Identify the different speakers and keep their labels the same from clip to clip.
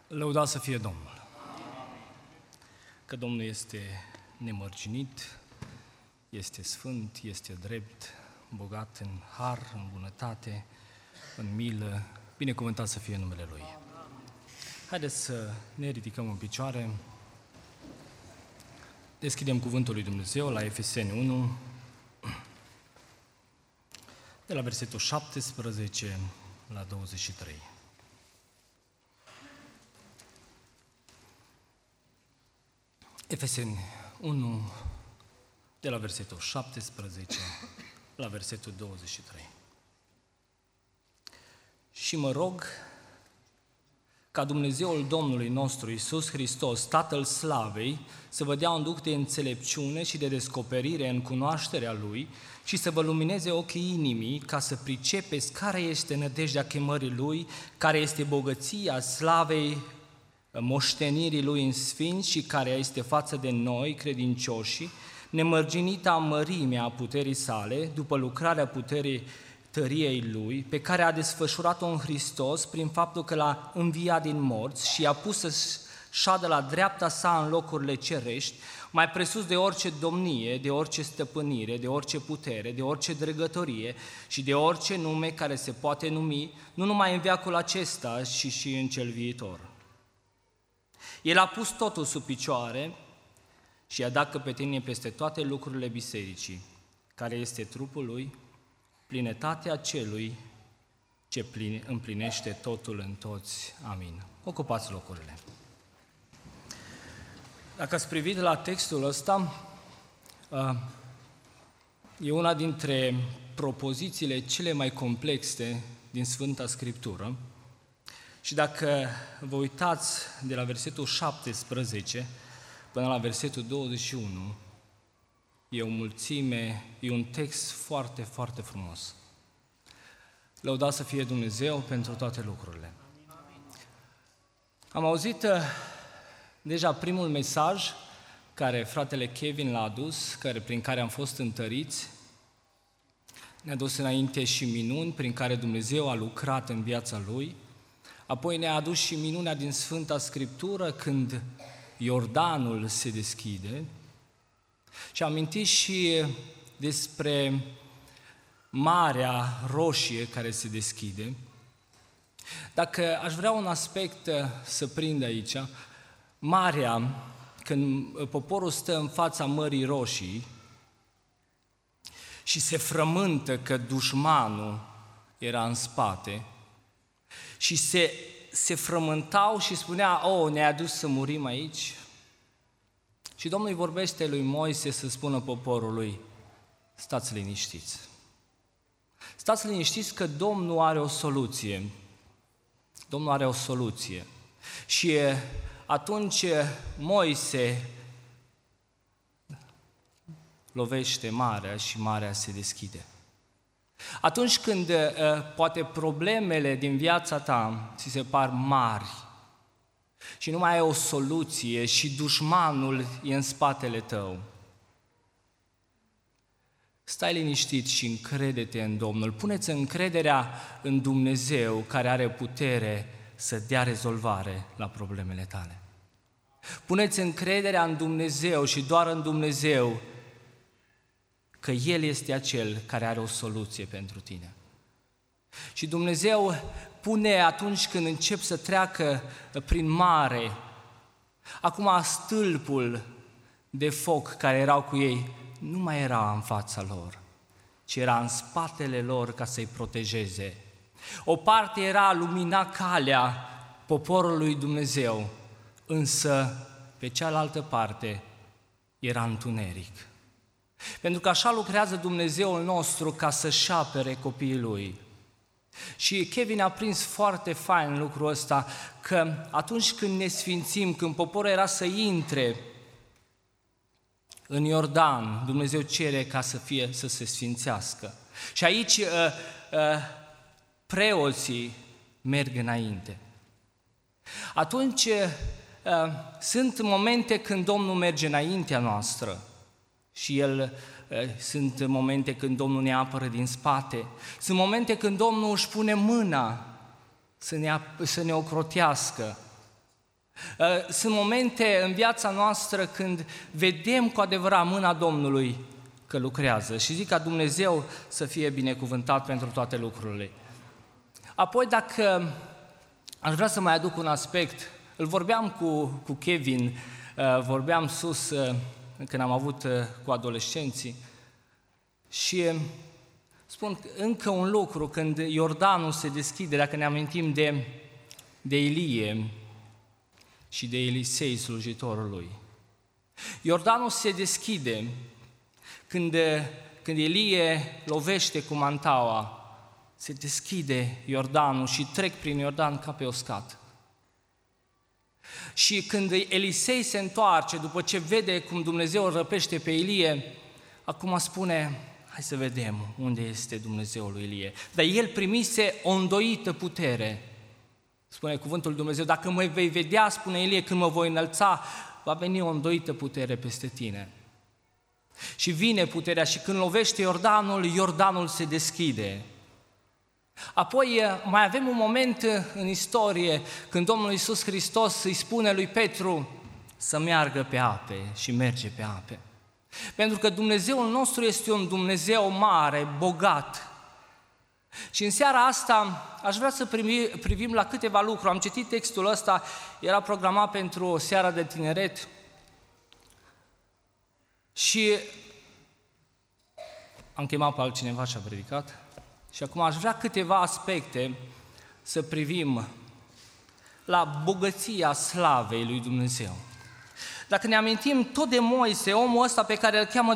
Speaker 1: Lăudați să fie Domnul! Că Domnul este nemărginit, este sfânt, este drept, bogat în har, în bunătate, în milă, binecuvântat să fie numele Lui. Haideți să ne ridicăm în picioare, deschidem Cuvântul lui Dumnezeu la Efeseni 1, de la versetul 17 la 23. Efeseni 1, de la versetul 17 la versetul 23. Și mă rog ca Dumnezeul Domnului nostru Iisus Hristos, Tatăl Slavei, să vă dea un duh de înțelepciune și de descoperire în cunoașterea Lui și să vă lumineze ochii inimii ca să pricepeți care este nădejdea chemării Lui, care este bogăția slavei moștenirii Lui în sfinți și care este față de noi, credincioșii, nemărginita mărimea puterii sale, după lucrarea puterii tăriei Lui, pe care a desfășurat-o în Hristos prin faptul că l-a înviat din morți și a pus să șadă la dreapta sa în locurile cerești, mai presus de orice domnie, de orice stăpânire, de orice putere, de orice dregătorie și de orice nume care se poate numi, nu numai în veacul acesta, ci și în cel viitor. El a pus totul sub picioare și i-a dat căpetenie peste toate lucrurile bisericii, care este trupul Lui, plinătatea celui ce împlinește totul în toți. Amin. Ocupați locurile. Dacă ați privit la textul ăsta, e una dintre propozițiile cele mai complexe din Sfânta Scriptură. Și dacă vă uitați de la versetul 17 până la versetul 21, e o mulțime, e un text foarte, foarte frumos. Lăudați să fie Dumnezeu pentru toate lucrurile. Am auzit deja primul mesaj care fratele Kevin l-a adus, prin care am fost întăriți. Ne-a dus înainte și minuni prin care Dumnezeu a lucrat în viața lui. Apoi ne-a adus și minunea din Sfânta Scriptură când Iordanul se deschide. Și am amintit și despre Marea Roșie care se deschide. Dacă aș vrea un aspect să prind aici, Marea, când poporul stă în fața Mării Roșii și se frământă că dușmanul era în spate și se frământau și spunea, ne-a adus să murim aici. Și Domnul îi vorbește lui Moise să spună poporului, stați liniștiți. Stați liniștiți că Domnul are o soluție. Domnul are o soluție. Și atunci Moise lovește marea și marea se deschide. Atunci când poate problemele din viața ta ți se par mari și nu mai ai o soluție și dușmanul e în spatele tău, stai liniștit și încrede-te în Domnul. Pune-ți încrederea în Dumnezeu care are putere să dea rezolvare la problemele tale. Pune-ți încrederea în Dumnezeu și doar în Dumnezeu, că El este acel care are o soluție pentru tine. Și Dumnezeu pune atunci când încep să treacă prin mare, acum stâlpul de foc care erau cu ei nu mai era în fața lor, ci era în spatele lor ca să-i protejeze. O parte lumina calea poporului Dumnezeu, însă pe cealaltă parte era întuneric. Pentru că așa lucrează Dumnezeul nostru ca să-și apere copiii Lui. Și Kevin a prins foarte fain lucrul ăsta, că atunci când ne sfințim, când poporul era să intre în Iordan, Dumnezeu cere ca să se sfințească. Și aici preoții merg înainte. Atunci sunt momente când Domnul merge înaintea noastră și sunt momente când Domnul ne apără din spate. Sunt momente când Domnul își pune mâna să ne ocrotească. Sunt momente în viața noastră când vedem cu adevărat mâna Domnului că lucrează și zic ca Dumnezeu să fie binecuvântat pentru toate lucrurile. Apoi, dacă aș vrea să mai aduc un aspect, îl vorbeam cu Kevin, vorbeam sus când am avut cu adolescenții și spun încă un lucru, când Iordanul se deschide, dacă ne amintim de Ilie și de Elisei, slujitorul lui. Iordanul se deschide când Ilie lovește cu mantaua, se deschide Iordanul și trec prin Iordan ca pe uscat. Și când Elisei se întoarce, după ce vede cum Dumnezeu îl răpește pe Ilie, acum spune, hai să vedem unde este Dumnezeul lui Ilie. Dar el primise o îndoită putere. Spune cuvântul lui Dumnezeu, dacă mă vei vedea, spune Ilie, când mă voi înălța, va veni o îndoită putere peste tine. Și vine puterea și când lovește Iordanul se deschide. Apoi mai avem un moment în istorie când Domnul Iisus Hristos îi spune lui Petru să meargă pe ape și merge pe ape. Pentru că Dumnezeul nostru este un Dumnezeu mare, bogat. Și în seara asta aș vrea să privim la câteva lucruri. Am citit textul ăsta, era programat pentru o seară de tineret și am chemat pe altcineva și a predicat. Și acum aș vrea câteva aspecte să privim la bogăția slavei lui Dumnezeu. Dacă ne amintim tot de Moise, omul ăsta pe care îl cheamă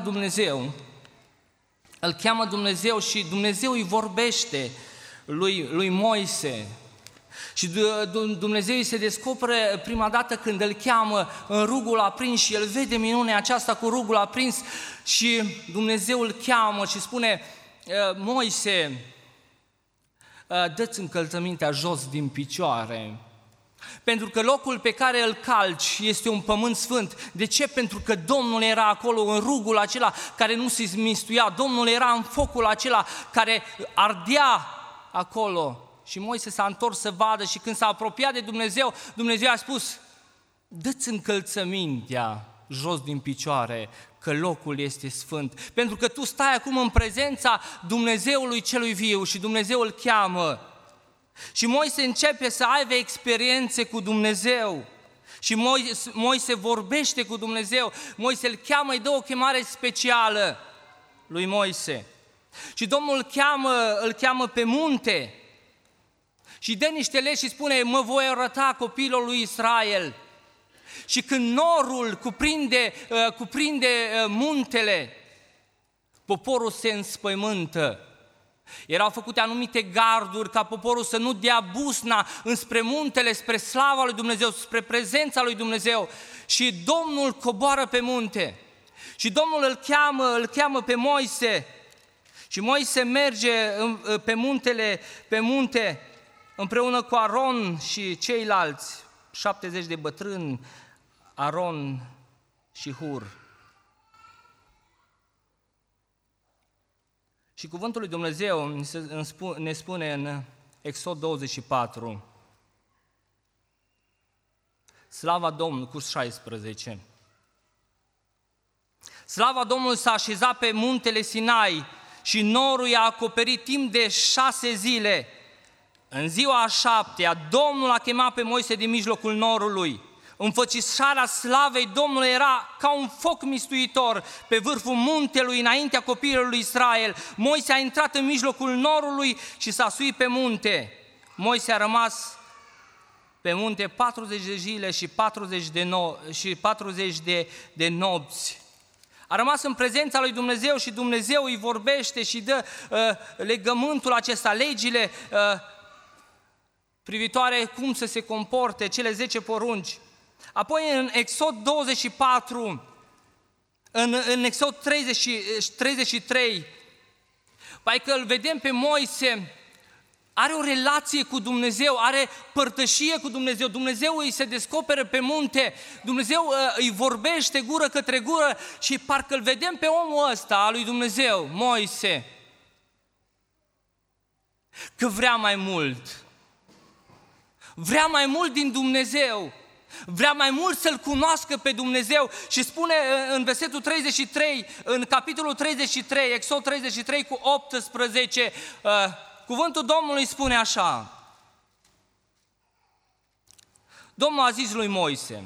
Speaker 1: Dumnezeu și Dumnezeu îi vorbește lui Moise. Și Dumnezeu îi se descoperă prima dată când îl cheamă în rugul aprins și el vede minunea aceasta cu rugul aprins și Dumnezeu îl cheamă și spune, Moise, dă-ți încălțămintea jos din picioare, pentru că locul pe care îl calci este un pământ sfânt. De ce? Pentru că Domnul era acolo în rugul acela care nu se mistuia, Domnul era în focul acela care ardea acolo. Și Moise s-a întors să vadă și când s-a apropiat de Dumnezeu, Dumnezeu a spus, dă-ți încălțămintea jos din picioare, că locul este sfânt. Pentru că tu stai acum în prezența Dumnezeului celui viu și Dumnezeu îl cheamă. Și Moise începe să aibă experiențe cu Dumnezeu. Și Moise vorbește cu Dumnezeu. Moise îl cheamă, îi dă o chemare specială lui Moise. Și Domnul îl cheamă pe munte. Și dă niște legi și spune, mă voi arăta copiilor lui Israel. Și când norul cuprinde muntele, poporul se înspăimântă. Erau făcute anumite garduri ca poporul să nu dea busna înspre muntele, spre slava lui Dumnezeu, spre prezența lui Dumnezeu. Și Domnul coboară pe munte. Și Domnul îl cheamă pe Moise. Și Moise merge pe munte împreună cu Aron și ceilalți 70 de bătrâni, Aron și Hur. Și cuvântul lui Dumnezeu ne spune în Exod 24, slava Domnului, cu 16. Slava Domnului s-a așezat pe muntele Sinai și norul i-a acoperit timp de 6 zile. În ziua a 7-a, Domnul a chemat pe Moise din mijlocul norului. Înfățișarea slavei Domnului era ca un foc mistuitor pe vârful muntelui înaintea copiilor lui Israel. Moise a intrat în mijlocul norului și s-a suit pe munte. Moise a rămas pe munte 40 de zile și 40 de nopți. A rămas în prezența lui Dumnezeu și Dumnezeu îi vorbește și dă legământul acesta, legile privitoare cum să se comporte, cele 10 porunci. Apoi în Exod 24, în Exod 33, că îl vedem pe Moise, are o relație cu Dumnezeu, are părtășie cu Dumnezeu, Dumnezeu îi se descoperă pe munte, Dumnezeu îi vorbește gură către gură și parcă îl vedem pe omul ăsta al lui Dumnezeu, Moise, că vrea mai mult din Dumnezeu. Vrea mai mult să-L cunoască pe Dumnezeu și spune în versetul 33, în capitolul 33, Exod 33 cu 18, cuvântul Domnului spune așa. Domnul a zis lui Moise,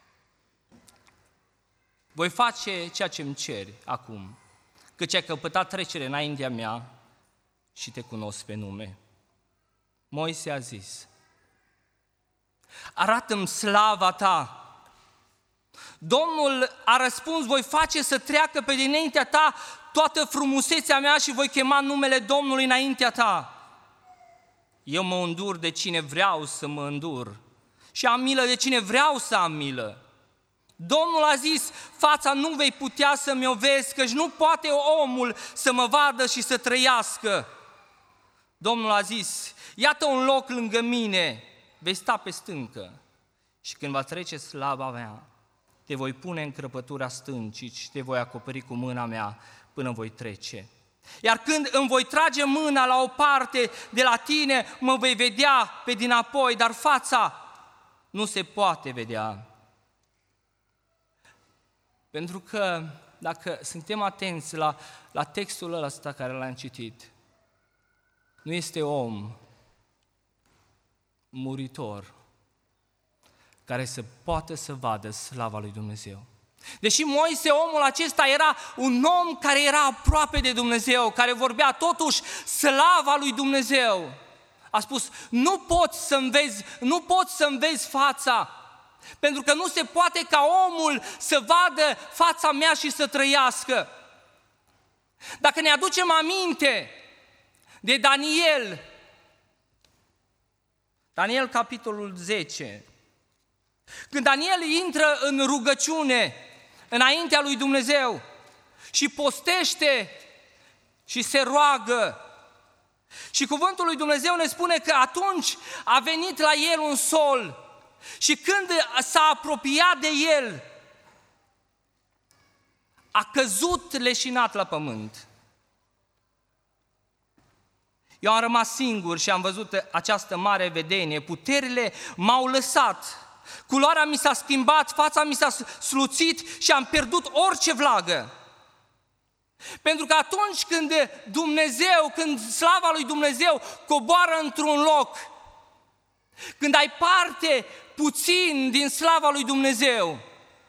Speaker 1: voi face ceea ce îmi ceri acum, căci ai căpătat trecere înaintea mea și te cunosc pe nume. Moise a zis, arată-mi slava ta. Domnul a răspuns, voi face să treacă pe dinaintea ta toată frumusețea mea și voi chema numele Domnului înaintea ta. Eu mă îndur de cine vreau să mă îndur și am milă de cine vreau să am milă. Domnul a zis, fața nu vei putea să mi-o vezi, căci nu poate omul să mă vadă și să trăiască. Domnul a zis, iată un loc lângă mine, vei sta pe stâncă și când va trece slava mea, te voi pune în crăpătura stâncii și te voi acoperi cu mâna mea până voi trece. Iar când îmi voi trage mâna la o parte de la tine, mă vei vedea pe dinapoi, dar fața nu se poate vedea. Pentru că dacă suntem atenți la textul ăsta care l-am citit, nu este om muritor care să poată să vadă slava lui Dumnezeu. Deși Moise, omul acesta, era un om care era aproape de Dumnezeu, care vorbea totuși slava lui Dumnezeu, a spus, nu poți să-mi vezi fața, pentru că nu se poate ca omul să vadă fața mea și să trăiască. Dacă ne aducem aminte de Daniel capitolul 10, când Daniel intră în rugăciune înaintea lui Dumnezeu și postește și se roagă, și cuvântul lui Dumnezeu ne spune că atunci a venit la el un sol și când s-a apropiat de el, a căzut leșinat la pământ. Eu am rămas singur și am văzut această mare vedenie, puterile m-au lăsat, culoarea mi s-a schimbat, fața mi s-a sluțit și am pierdut orice vlagă. Pentru că atunci când slava lui Dumnezeu coboară într-un loc, când ai parte puțin din slava lui Dumnezeu,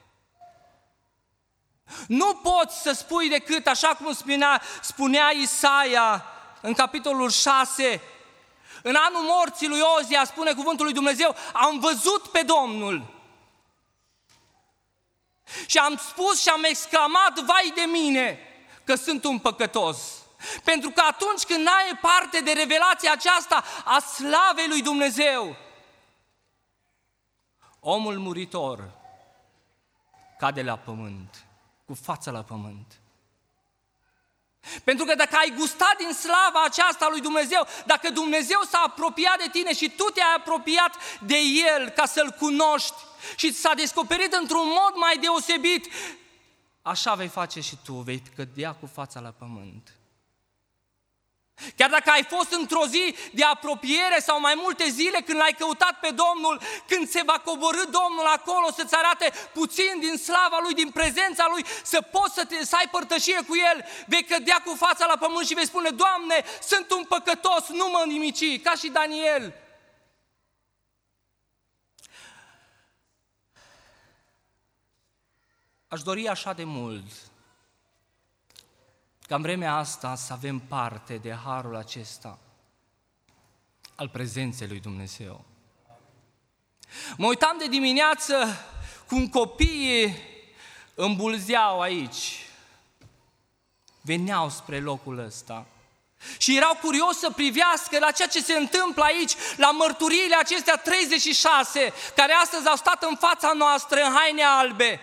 Speaker 1: nu poți să spui decât, așa cum spunea Isaia în capitolul 6, în anul morții lui Ozia, spune cuvântul lui Dumnezeu, am văzut pe Domnul și am spus și am exclamat, vai de mine că sunt un păcătos. Pentru că atunci când n-ai parte de revelația aceasta a slavei lui Dumnezeu, omul muritor cade la pământ, cu fața la pământ. Pentru că dacă ai gustat din slava aceasta lui Dumnezeu, dacă Dumnezeu s-a apropiat de tine și tu te-ai apropiat de El ca să-L cunoști și s-a descoperit într-un mod mai deosebit, așa vei face și tu, vei cădea cu fața la pământ. Chiar dacă ai fost într-o zi de apropiere sau mai multe zile când l-ai căutat pe Domnul, când se va coborî Domnul acolo să-ți arate puțin din slava Lui, din prezența Lui, să poți să ai părtășie cu El, vei cădea cu fața la pământ și vei spune, Doamne, sunt un păcătos, nu mă nimici, ca și Daniel. Aș dori așa de mult ca în vremea asta să avem parte de harul acesta al prezenței lui Dumnezeu. Mă uitam de dimineață cum copiii îmbulzeau aici, veneau spre locul ăsta și erau curioși să privească la ceea ce se întâmplă aici, la mărturiile acestea 36, care astăzi au stat în fața noastră în haine albe.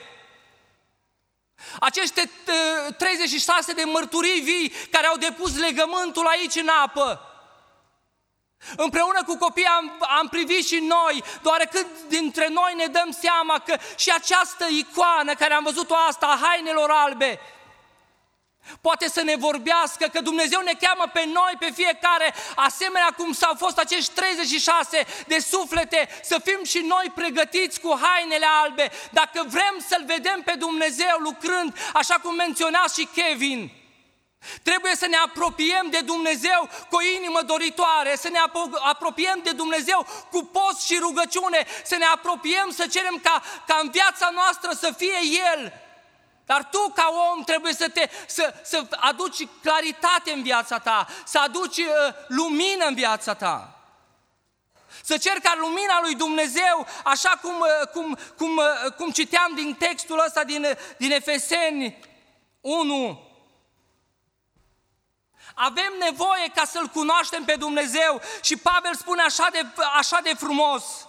Speaker 1: Aceste 36 de mărturii vii care au depus legământul aici în apă. Împreună cu copiii am privit și noi, doar cât dintre noi ne dăm seama că și această icoană care am văzut-o asta, a hainelor albe, Poate să ne vorbească că Dumnezeu ne cheamă pe noi, pe fiecare, asemenea cum s-au fost acești 36 de suflete, să fim și noi pregătiți cu hainele albe, dacă vrem să-L vedem pe Dumnezeu lucrând, așa cum menționa și Kevin. Trebuie să ne apropiem de Dumnezeu cu o inimă doritoare, să ne apropiem de Dumnezeu cu post și rugăciune, să ne apropiem, să cerem ca în viața noastră să fie El. Dar tu, ca om, trebuie să aduci claritate în viața ta, să aduci lumină în viața ta. Să ceri ca lumina lui Dumnezeu, așa cum citeam din textul ăsta din Efeseni 1. Avem nevoie ca să-L cunoaștem pe Dumnezeu și Pavel spune așa de frumos.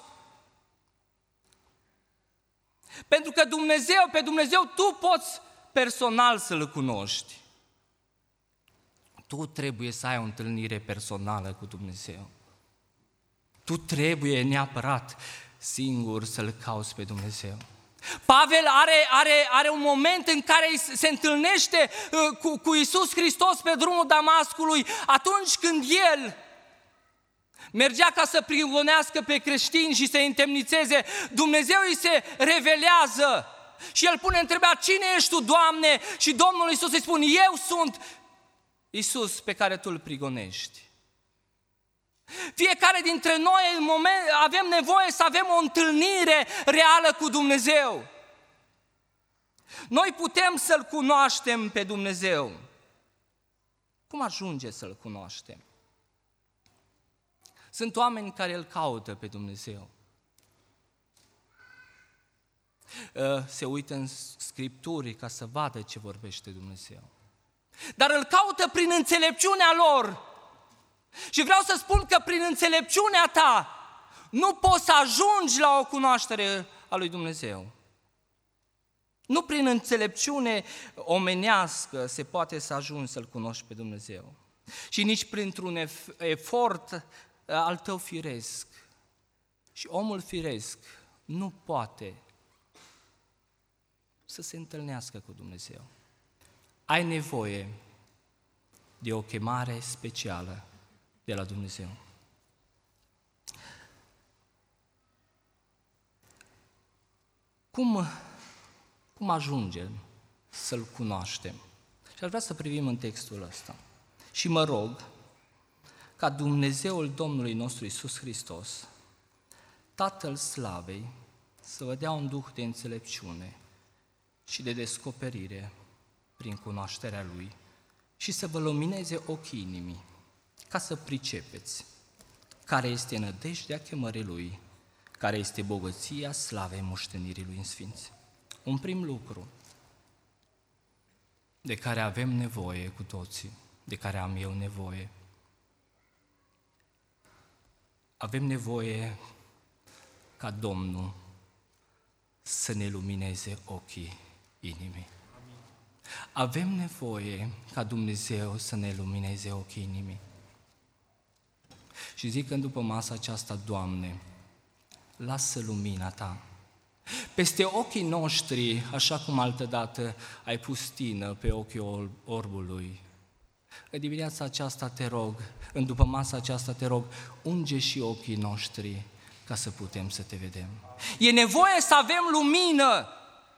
Speaker 1: Pentru că pe Dumnezeu tu poți personal să-L cunoști. Tu trebuie să ai o întâlnire personală cu Dumnezeu. Tu trebuie neapărat singur să-L cauți pe Dumnezeu. Pavel are un moment în care se întâlnește cu Iisus Hristos pe drumul Damascului, atunci când el mergea ca să prigonească pe creștini și să-i întemnițeze. Dumnezeu îi se revelează și el pune întrebarea: cine ești tu, Doamne? Și Domnul Iisus îi spune: eu sunt Iisus pe care tu îl prigonești. Fiecare dintre noi în moment avem nevoie să avem o întâlnire reală cu Dumnezeu. Noi putem să-L cunoaștem pe Dumnezeu. Cum ajunge să-L cunoaștem? Sunt oameni care îl caută pe Dumnezeu. Se uită în Scripturi ca să vadă ce vorbește Dumnezeu. Dar îl caută prin înțelepciunea lor. Și vreau să spun că prin înțelepciunea ta nu poți să ajungi la o cunoaștere a lui Dumnezeu. Nu prin înțelepciune omenească se poate să ajungi să-L cunoști pe Dumnezeu. Și nici printr-un efort al tău firesc. Și omul firesc nu poate să se întâlnească cu Dumnezeu. Ai nevoie de o chemare specială de la Dumnezeu. Cum ajungem să-L cunoaștem? Și aș vrea să privim în textul ăsta. Și mă rog ca Dumnezeul Domnului nostru Iisus Hristos, Tatăl Slavei, să vă dea un duh de înțelepciune și de descoperire prin cunoașterea Lui și să vă lumineze ochii inimii, ca să pricepeți care este nădejdea chemării Lui, care este bogăția slavei moștenirii Lui în sfinți. Un prim lucru de care avem nevoie cu toții, de care am eu nevoie. Avem nevoie ca Domnul să ne lumineze ochii inimii. Avem nevoie ca Dumnezeu să ne lumineze ochii inimii. Și zic că după masa aceasta, Doamne, lasă lumina Ta peste ochii noștri, așa cum altădată ai pus tină pe ochii orbului. În dimineața aceasta te rog, în după masa aceasta te rog, unge și ochii noștri ca să putem să te vedem. E nevoie să avem lumină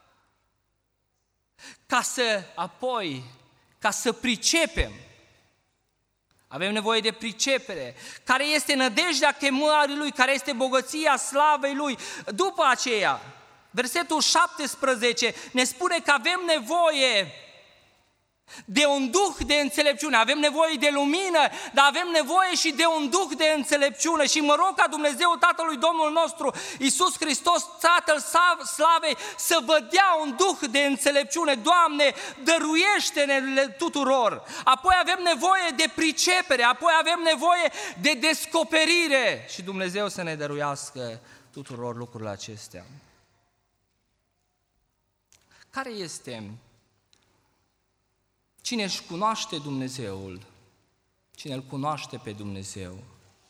Speaker 1: ca să pricepem. Avem nevoie de pricepere, care este nădejdea chemării Lui, care este bogăția slavei Lui. După aceea, versetul 17 ne spune că avem nevoie de un duh de înțelepciune, avem nevoie de lumină, dar avem nevoie și de un duh de înțelepciune. Și mă rog ca Dumnezeu, Tatălui Domnul nostru, Iisus Hristos, Tatăl Slavei, să vă dea un duh de înțelepciune. Doamne, dăruiește-ne tuturor. Apoi avem nevoie de pricepere, apoi avem nevoie de descoperire și Dumnezeu să ne dăruiască tuturor lucrurile acestea. Care este? Cine își cunoaște Dumnezeul, cine îl cunoaște pe Dumnezeu,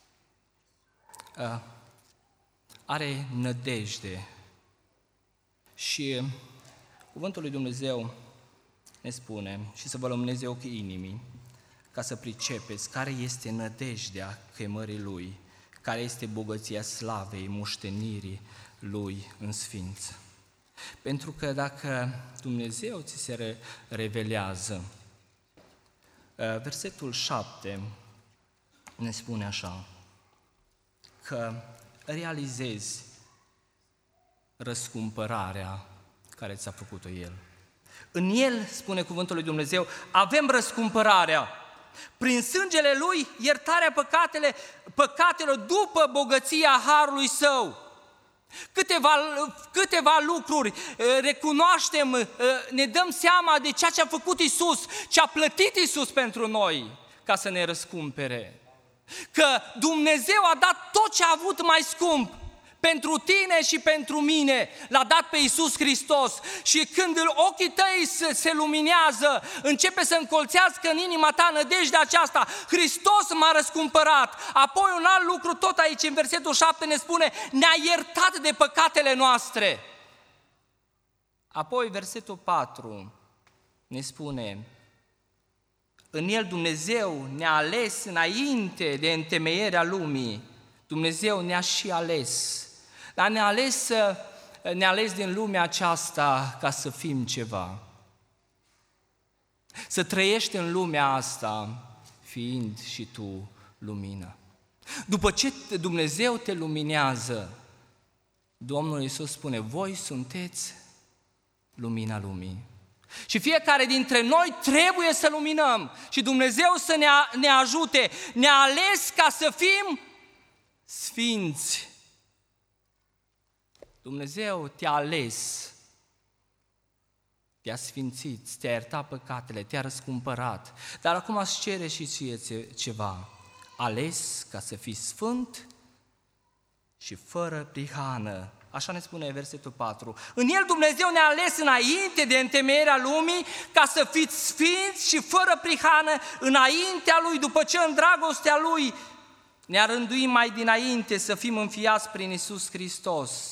Speaker 1: are nădejde. Și cuvântul lui Dumnezeu ne spune, și să vă lumineze ochii inimii, ca să pricepeți care este nădejdea chemării Lui, care este bogăția slavei, moștenirii Lui în sfință. Pentru că dacă Dumnezeu ți se revelează, versetul 7 ne spune așa, că realizezi răscumpărarea care ți-a făcut-o El. În El, spune cuvântul lui Dumnezeu, avem răscumpărarea. Prin sângele Lui, iertarea păcatelor după bogăția harului Său. Câteva lucruri recunoaștem, ne dăm seama de ceea ce a făcut Iisus, ce a plătit Iisus pentru noi ca să ne răscumpere. Că Dumnezeu a dat tot ce a avut mai scump pentru tine și pentru mine, l-a dat pe Iisus Hristos. Și când ochii tăi se luminează, începe să încolțească în inima ta nădejdea aceasta, Hristos m-a răscumpărat. Apoi un alt lucru, tot aici în versetul 7 ne spune, ne-a iertat de păcatele noastre. Apoi versetul 4 ne spune, în El Dumnezeu ne-a ales înainte de întemeierea lumii. Dumnezeu ne-a și ales, dar ne-a ales din lumea aceasta ca să fim ceva. Să trăiești în lumea asta fiind și tu lumină. După ce Dumnezeu te luminează, Domnul Iisus spune, voi sunteți lumina lumii. Și fiecare dintre noi trebuie să luminăm și Dumnezeu să ne ajute. Ne-a ales ca să fim sfinți. Dumnezeu te-a ales, te-a sfințit, te-a iertat păcatele, te-a răscumpărat. Dar acum îți cere și ție ceva. Ales ca să fii sfânt și fără prihană. Așa ne spune versetul 4. În El Dumnezeu ne-a ales înainte de întemeierea lumii ca să fiți sfinți și fără prihană înaintea Lui, după ce în dragostea Lui ne-a rânduit mai dinainte să fim înfiați prin Iisus Hristos.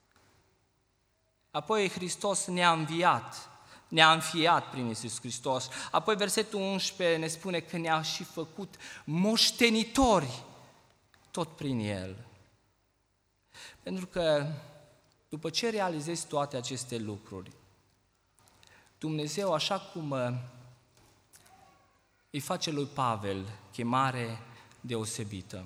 Speaker 1: Apoi Hristos ne-a înfiat prin Iisus Hristos. Apoi versetul 11 ne spune că ne-a și făcut moștenitori tot prin El. Pentru că după ce realizezi toate aceste lucruri, Dumnezeu, așa cum îi face lui Pavel chemare deosebită.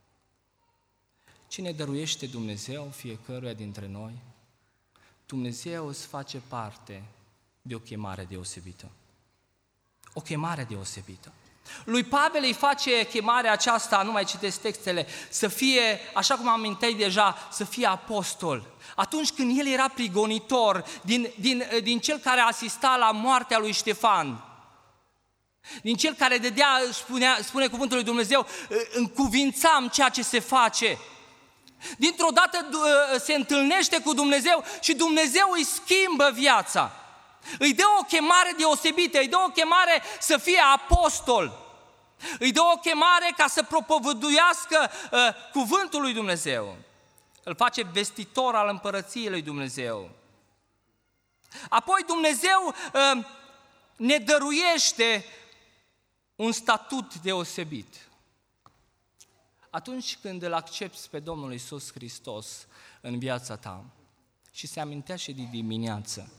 Speaker 1: Cine dăruiește Dumnezeu fiecăruia dintre noi, Dumnezeu îți face parte de o chemare deosebită. O chemare deosebită. Lui Pavel îi face chemarea aceasta, nu mai citesc textele, să fie, așa cum am amintit deja, să fie apostol. Atunci când el era prigonitor din cel care asista la moartea lui Ștefan, din cel care spune cuvântul lui Dumnezeu, încuvințam ceea ce se face. Dintr-o dată se întâlnește cu Dumnezeu și Dumnezeu îi schimbă viața. Îi dă o chemare deosebită, îi dă o chemare să fie apostol. Îi dă o chemare ca să propovăduiască cuvântul lui Dumnezeu. Îl face vestitor al împărăției lui Dumnezeu. Apoi Dumnezeu ne dăruiește un statut deosebit. Atunci când îl accepți pe Domnul Iisus Hristos în viața ta, și se amintea și de dimineață,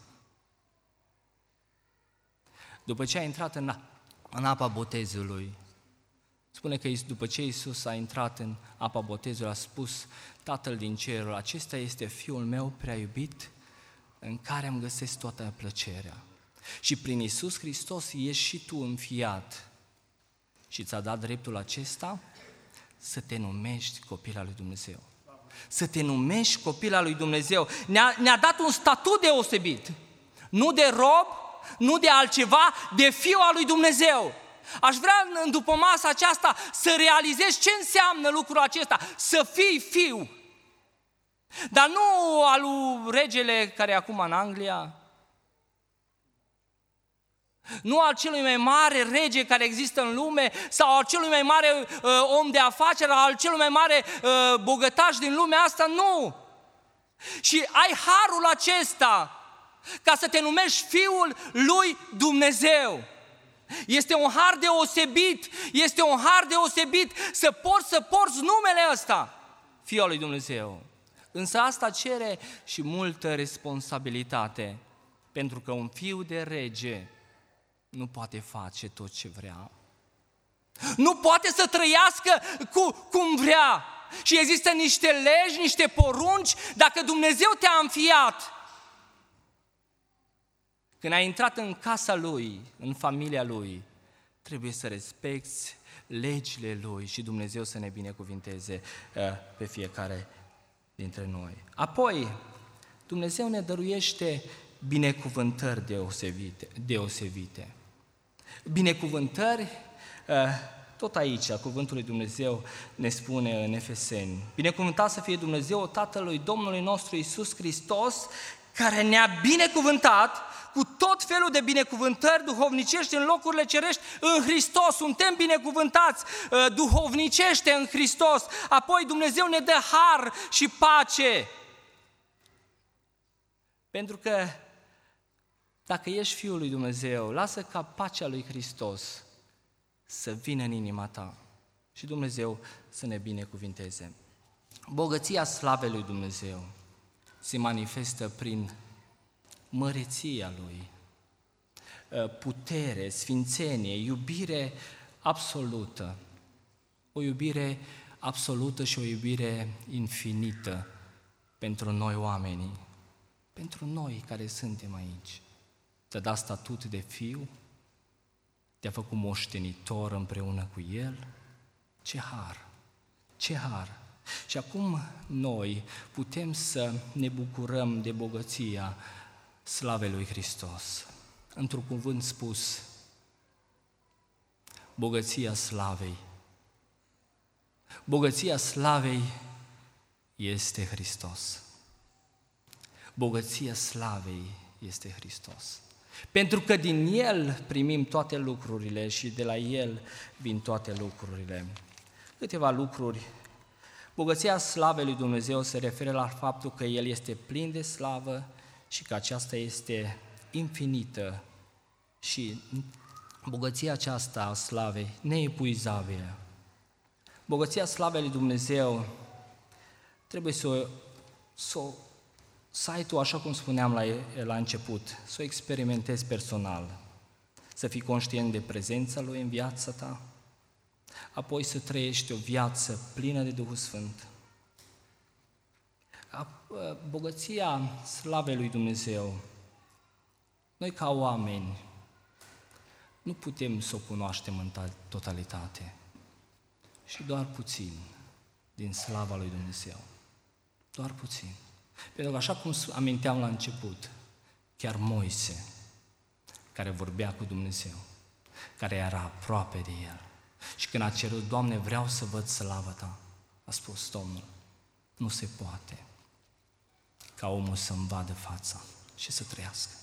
Speaker 1: după ce a intrat în apa botezului, spune că după ce Iisus a intrat în apa botezului, a spus Tatăl din cerul, acesta este Fiul meu prea iubit, în care îmi găsesc toată plăcerea. Și prin Iisus Hristos ești și tu înfiat și ți-a dat dreptul acesta să te numești copil al lui Dumnezeu. Să te numești copil al lui Dumnezeu. Ne-a dat un statut deosebit. Nu de rob, nu de altceva, de fiu al lui Dumnezeu. Aș vrea în după masa aceasta să realizezi ce înseamnă lucrul acesta, să fii fiu. Dar nu al lui regele care e acum în Anglia, nu al celui mai mare rege care există în lume sau al celui mai mare om de afaceri, al celui mai mare bogătaș din lumea asta, nu. Și ai harul acesta ca să te numești Fiul lui Dumnezeu. Este un har deosebit, este un har deosebit să porți numele ăsta, Fiul lui Dumnezeu. Însă asta cere și multă responsabilitate, pentru că un fiu de rege nu poate face tot ce vrea. Nu poate să trăiască cum vrea. Și există niște legi, niște porunci. Dacă Dumnezeu te-a înfiat, când ai intrat în casa Lui, în familia Lui, trebuie să respecti legile Lui și Dumnezeu să ne binecuvinteze pe fiecare dintre noi. Apoi, Dumnezeu ne dăruiește binecuvântări deosebite. Binecuvântări, tot aici, cuvântul lui Dumnezeu ne spune în Efeseni: binecuvântat să fie Dumnezeu, Tatălui Domnului nostru Iisus Hristos, care ne-a binecuvântat cu tot felul de binecuvântări duhovnicești în locurile cerești în Hristos. Suntem binecuvântați duhovnicește în Hristos. Apoi Dumnezeu ne dă har și pace. Pentru că dacă ești Fiul lui Dumnezeu, lasă ca pacea lui Hristos să vină în inima ta și Dumnezeu să ne binecuvinteze. Bogăția slavei lui Dumnezeu se manifestă prin măreția Lui, putere, sfințenie, iubire absolută. O iubire absolută și o iubire infinită pentru noi oamenii, pentru noi care suntem aici. Te-a dat statut de fiu, te-a făcut moștenitor împreună cu El. Ce har! Ce har! Și acum noi putem să ne bucurăm de bogăția slavei lui Hristos. Într-un cuvânt spus, bogăția slavei. Bogăția slavei este Hristos. Bogăția slavei este Hristos. Pentru că din El primim toate lucrurile și de la El vin toate lucrurile. Câteva lucruri. Bogăția slavei lui Dumnezeu se referă la faptul că El este plin de slavă și că aceasta este infinită și bogăția aceasta a slavei neepuizabilă. Bogăția slavei lui Dumnezeu trebuie să ai tu, așa cum spuneam la început, să o experimentezi personal, să fii conștient de prezența Lui în viața ta, apoi să trăiești o viață plină de Duhul Sfânt. Bogăția slavei lui Dumnezeu, noi ca oameni nu putem să o cunoaștem în totalitate și doar puțin din slava lui Dumnezeu, doar puțin. Pentru că așa cum aminteam la început, chiar Moise, care vorbea cu Dumnezeu, care era aproape de El, și când a cerut: Doamne, vreau să văd slava Ta, a spus Domnul: nu se poate ca omul să-mi vadă fața și să trăiască.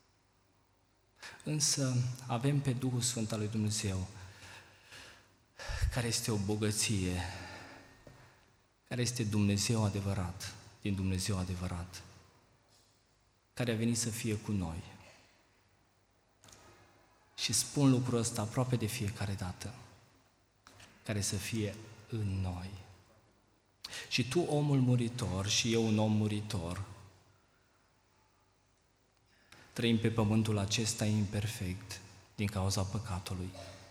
Speaker 1: Însă avem pe Duhul Sfânt al lui Dumnezeu, care este o bogăție, care este Dumnezeu adevărat, din Dumnezeu adevărat, care a venit să fie cu noi. Și spun lucrul ăsta aproape de fiecare dată, care să fie în noi. Și tu, omul muritor, și eu, un om muritor, trăim pe pământul acesta imperfect din cauza păcatului.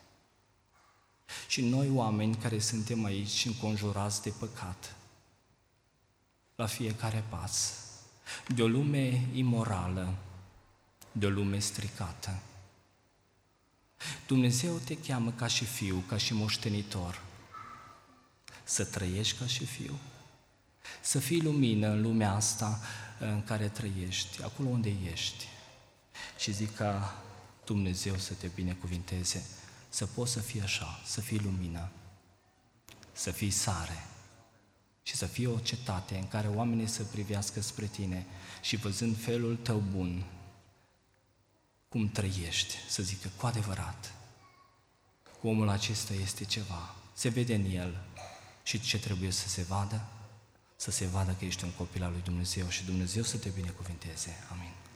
Speaker 1: Și noi, oameni care suntem aici înconjurați de păcat, la fiecare pas, de o lume imorală, de o lume stricată, Dumnezeu te cheamă ca și fiu, ca și moștenitor, să trăiești ca și fiu, să fii lumină în lumea asta în care trăiești, acolo unde ești. Și zic ca Dumnezeu să te binecuvinteze, să poți să fii așa, să fii lumină, să fii sare și să fii o cetate în care oamenii să privească spre tine și văzând felul tău bun, cum trăiești, să zică cu adevărat, omul acesta este ceva, se vede în el. Și ce trebuie să se vadă? Să se vadă că ești un copil al lui Dumnezeu și Dumnezeu să te binecuvinteze. Amin.